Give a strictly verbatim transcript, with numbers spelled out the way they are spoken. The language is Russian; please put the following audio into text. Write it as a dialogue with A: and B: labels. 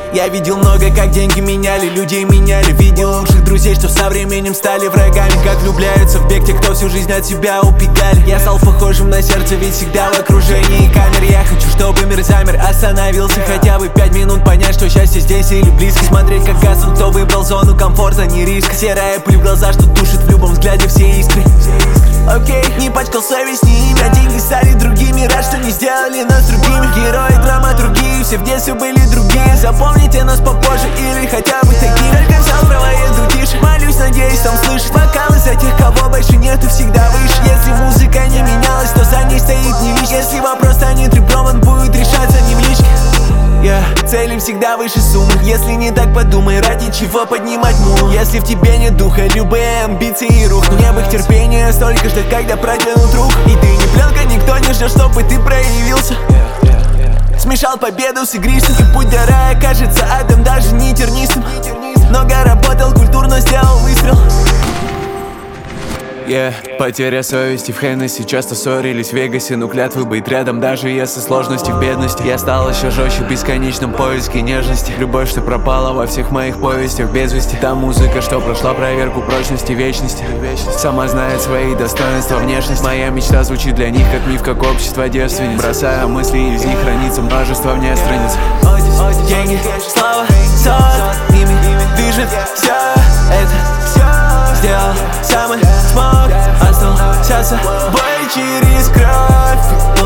A: Я видел много, как деньги меняли, людей меняли. Видел лучших друзей, что со временем стали врагами. Как влюбляются в бег те, кто всю жизнь от себя убегали. Я стал похожим на сердце, ведь всегда в окружении камер. Я хочу, чтобы мир замер, остановился хотя бы пять минут. Понять, что счастье здесь или близко. Смотреть, как гаснут, кто выбрал зону комфорта, не риск. Серая пыль в глаза, что тушит в любом взгляде все искры. Окей, okay. Не пачкал совесть, не имя. Деньги стали другими, рад, что не сделали нас другими. Герои, драматургии, все в детстве были другие. Запомните нас попозже или хотя бы такими. Только взял права, еду тише. Молюсь, надеюсь, там слышит. Бокалы за тех, кого больше нету, всегда выше. Если музыка не менялась, то за ней стоит не лишь. Если вопрос станет ребром, он будет решаться не в личке. Yeah. Цели всегда выше суммы. Если не так, подумай, ради чего поднимать мул. Если в тебе нет духа, любые амбиции рухнут. Не их терпения, столько ждать, когда протянут руку. И ты не пленка, никто не ждет, чтобы ты проявился. Смешал победу с игристым, и путь до рая кажется адом, даже не тернистым. Много работал, культурно сделал выстрел. Yeah. Потеря совести в Хеннесси. Часто ссорились в Вегасе, но клятвы быть рядом, даже если сложности в бедности. Я стал еще жестче в бесконечном поиске нежности. Любовь, что пропала во всех моих повестях без вести. Та музыка, что прошла проверку прочности вечности. Сама знает свои достоинства, внешность. Моя мечта звучит для них как миф, как общество девственниц. Бросая мысли, из них хранится множество вне страниц. Деньги, слава, сон, ими движет все это. Сделал самый смог, остался собой через кровь.